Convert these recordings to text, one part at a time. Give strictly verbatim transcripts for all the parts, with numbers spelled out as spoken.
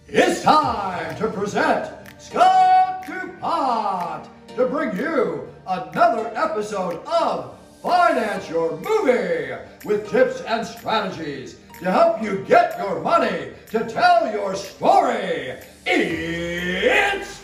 It's time to present Scott DuPont to bring you another episode of Finance Your Movie with tips and strategies to help you get your money to tell your story. It's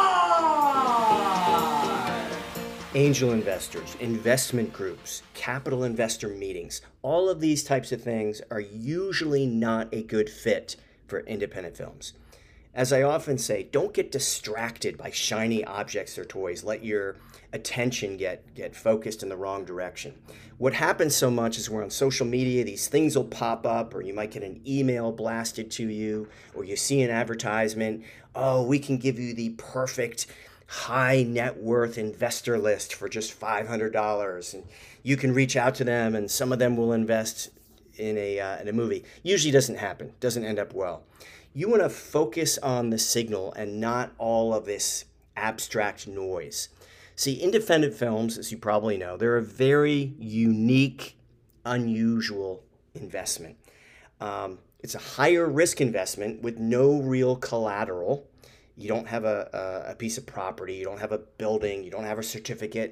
time! Angel investors, investment groups, capital investor meetings, all of these types of things are usually not a good fit for independent films. As I often say, don't get distracted by shiny objects or toys. Let your attention get, get focused in the wrong direction. What happens so much is we're on social media, these things will pop up, or you might get an email blasted to you, or you see an advertisement, oh, we can give you the perfect high net worth investor list for just five hundred dollars. And you can reach out to them and some of them will invest in a, uh, in a movie. Usually doesn't happen, doesn't end up well. You want to focus on the signal and not all of this abstract noise. See, independent films, as you probably know, they're a very unique, unusual investment. Um, it's a higher risk investment with no real collateral. You don't have a, a, a piece of property, you don't have a building, you don't have a certificate,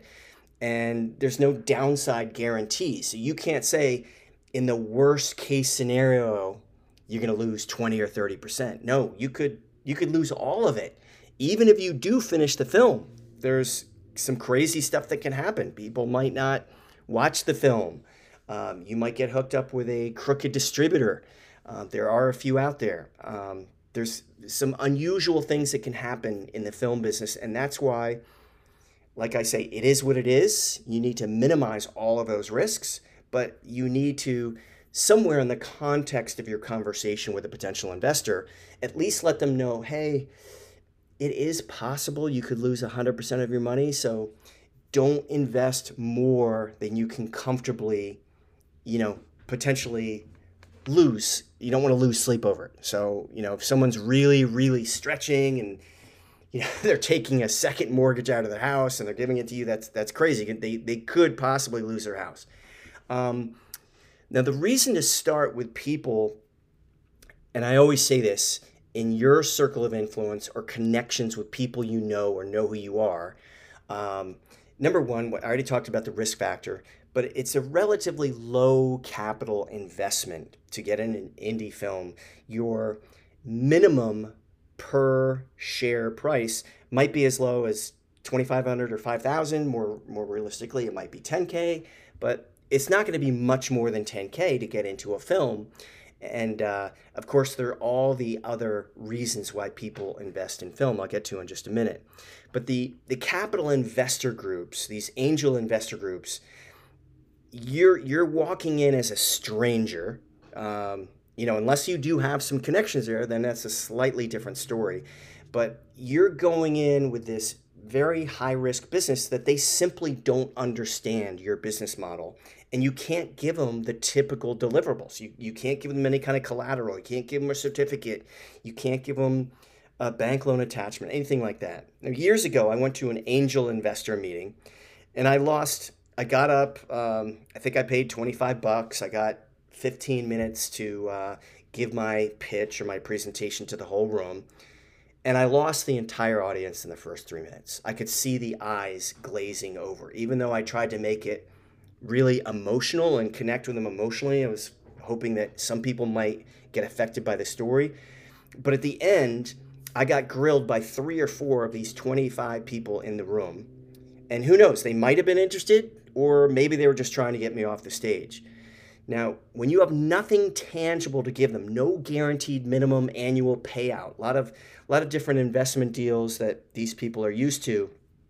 and there's no downside guarantee. So you can't say, in the worst case scenario, you're going to lose twenty or thirty percent. No, you could you could lose all of it. Even if you do finish the film, there's some crazy stuff that can happen. People might not watch the film. Um, you might get hooked up with a crooked distributor. Uh, there are a few out there. Um, there's some unusual things that can happen in the film business, and that's why, like I say, it is what it is. You need to minimize all of those risks, but you need to, somewhere in the context of your conversation with a potential investor, at least let them know, hey, it is possible you could lose one hundred percent of your money, so don't invest more than you can comfortably, you know, potentially lose. You don't want to lose sleep over it. So, you know, if someone's really, really stretching and, you know, they're taking a second mortgage out of their house and they're giving it to you, that's that's crazy. They, they could possibly lose their house. Um, now, the reason to start with people, and I always say this, in your circle of influence or connections with people you know or know who you are, um, number one, I already talked about the risk factor, but it's a relatively low capital investment to get in an indie film. Your minimum per share price might be as low as twenty-five hundred dollars or five thousand dollars. More, more realistically, it might be ten K, but it's not going to be much more than ten K to get into a film. And uh, of course, there are all the other reasons why people invest in film I'll get to in just a minute. But the, the capital investor groups, these angel investor groups, you're, you're walking in as a stranger. Um, you know, unless you do have some connections there, then that's a slightly different story. But you're going in with this very high-risk business that they simply don't understand your business model. And you can't give them the typical deliverables. You, you can't give them any kind of collateral. You can't give them a certificate. You can't give them a bank loan attachment, anything like that. Now, years ago, I went to an angel investor meeting, and I lost, I got up, um, I think I paid twenty-five bucks. I got fifteen minutes to uh, give my pitch or my presentation to the whole room. And I lost the entire audience in the first three minutes. I could see the eyes glazing over. Even though I tried to make it really emotional and connect with them emotionally, I was hoping that some people might get affected by the story. But at the end, I got grilled by three or four of these twenty-five people in the room. And who knows, they might have been interested, or maybe they were just trying to get me off the stage. Now, when you have nothing tangible to give them, no guaranteed minimum annual payout, a lot of, a lot of different investment deals that these people are used to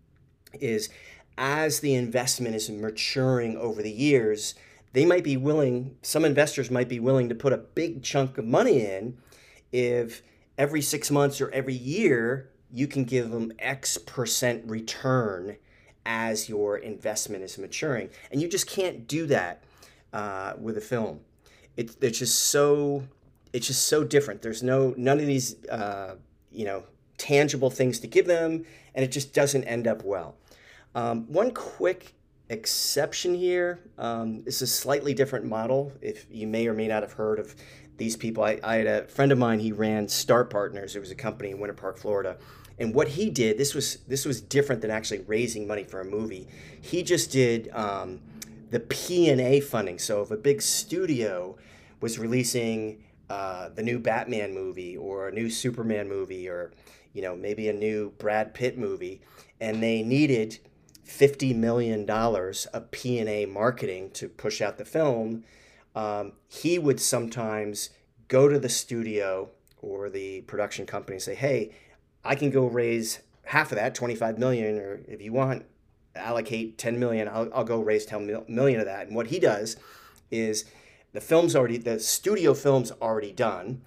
is as the investment is maturing over the years, they might be willing, some investors might be willing to put a big chunk of money in if every six months or every year you can give them X percent return as your investment is maturing. And you just can't do that Uh, with a film. It, it's just so it's just so different. There's no none of these uh, you know tangible things to give them, and it just doesn't end up well. Um, one quick exception here. Um, this is a slightly different model. If you may or may not have heard of these people, I, I had a friend of mine, he ran Star Partners. It was a company in Winter Park, Florida. And what he did, this was this was different than actually raising money for a movie. He just did um, the P and A funding. So if a big studio was releasing uh, the new Batman movie or a new Superman movie or, you know, maybe a new Brad Pitt movie, and they needed fifty million dollars of P and A marketing to push out the film, um, he would sometimes go to the studio or the production company and say, hey, I can go raise half of that, twenty-five million, or if you want, allocate ten million, I'll, I'll go raise ten million of that. And what he does is the film's already, the studio film's already done,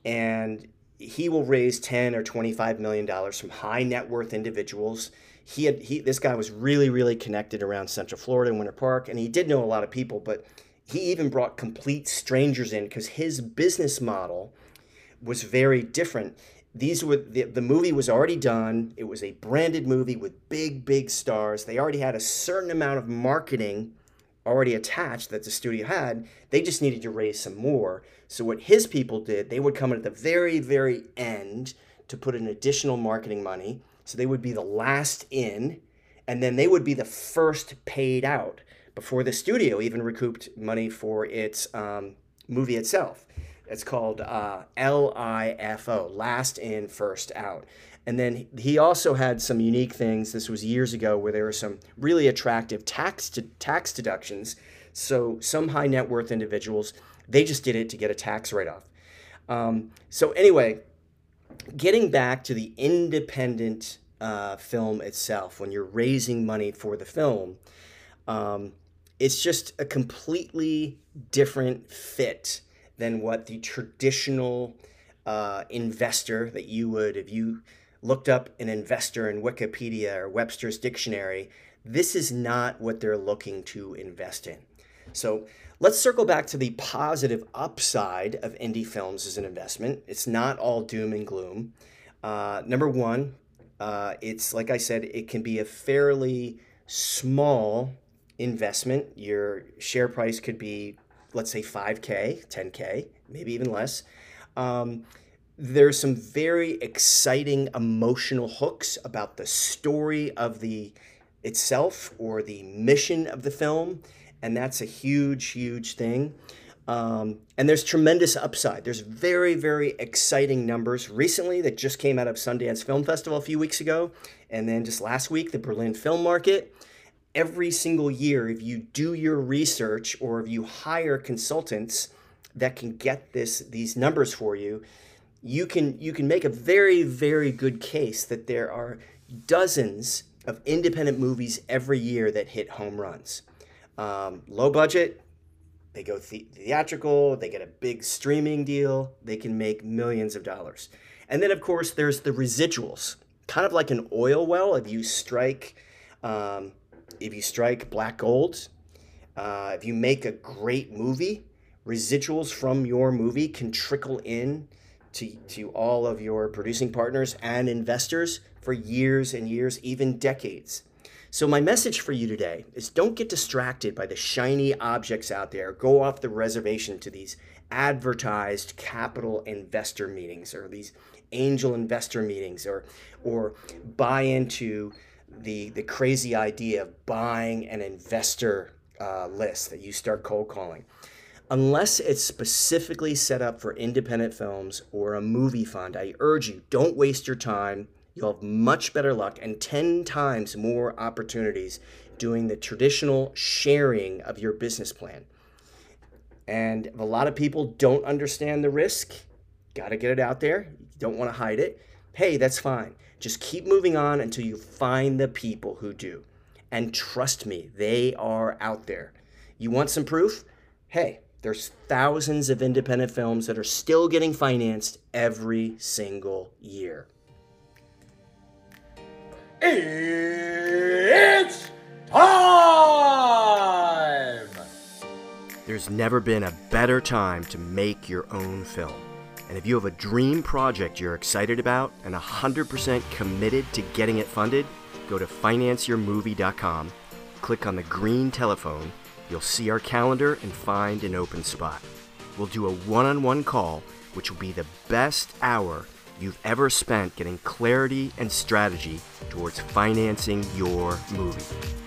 and he will raise ten or twenty-five million dollars from high net worth individuals. He had, he, this guy was really, really connected around Central Florida and Winter Park, and he did know a lot of people, but he even brought complete strangers in because his business model was very different. These were the, the movie was already done. It was a branded movie with big, big stars. They already had a certain amount of marketing already attached that the studio had. They just needed to raise some more. So what his people did, they would come in at the very, very end to put in additional marketing money. So they would be the last in, and then they would be the first paid out before the studio even recouped money for its um, movie itself. It's called uh, L I F O, last in, first out. And then he also had some unique things. This was years ago where there were some really attractive tax to, tax deductions. So some high net worth individuals, they just did it to get a tax write-off. Um, so anyway, getting back to the independent uh, film itself, when you're raising money for the film, um, it's just a completely different fit than what the traditional uh, investor that you would, if you looked up an investor in Wikipedia or Webster's Dictionary, this is not what they're looking to invest in. So let's circle back to the positive upside of indie films as an investment. It's not all doom and gloom. Uh, number one, uh, it's like I said, it can be a fairly small investment. Your share price could be, let's say five K, ten K, maybe even less. Um, there's some very exciting emotional hooks about the story of the itself or the mission of the film, and that's a huge, huge thing. Um, and there's tremendous upside. There's very, very exciting numbers recently that just came out of Sundance Film Festival a few weeks ago, and then just last week, the Berlin Film Market. Every single year, if you do your research or if you hire consultants that can get this these numbers for you, you can you can make a very, very good case that there are dozens of independent movies every year that hit home runs. Um, low budget, they go the- theatrical, they get a big streaming deal, they can make millions of dollars. And then, of course, there's the residuals, kind of like an oil well. If you strike... Um, If you strike black gold, uh, if you make a great movie, residuals from your movie can trickle in to, to all of your producing partners and investors for years and years, even decades. So my message for you today is don't get distracted by the shiny objects out there. Go off the reservation to these advertised capital investor meetings or these angel investor meetings, or or buy into the the crazy idea of buying an investor uh, list that you start cold calling. Unless it's specifically set up for independent films or a movie fund, I urge you, don't waste your time. You'll have much better luck and ten times more opportunities doing the traditional sharing of your business plan. And if a lot of people don't understand the risk, got to get it out there. You don't want to hide it. Hey, that's fine. Just keep moving on until you find the people who do. And trust me, they are out there. You want some proof? Hey, there's thousands of independent films that are still getting financed every single year. It's time! There's never been a better time to make your own film. And if you have a dream project you're excited about and one hundred percent committed to getting it funded, go to finance your movie dot com, click on the green telephone, you'll see our calendar and find an open spot. we'll do a one-on-one call, which will be the best hour you've ever spent getting clarity and strategy towards financing your movie.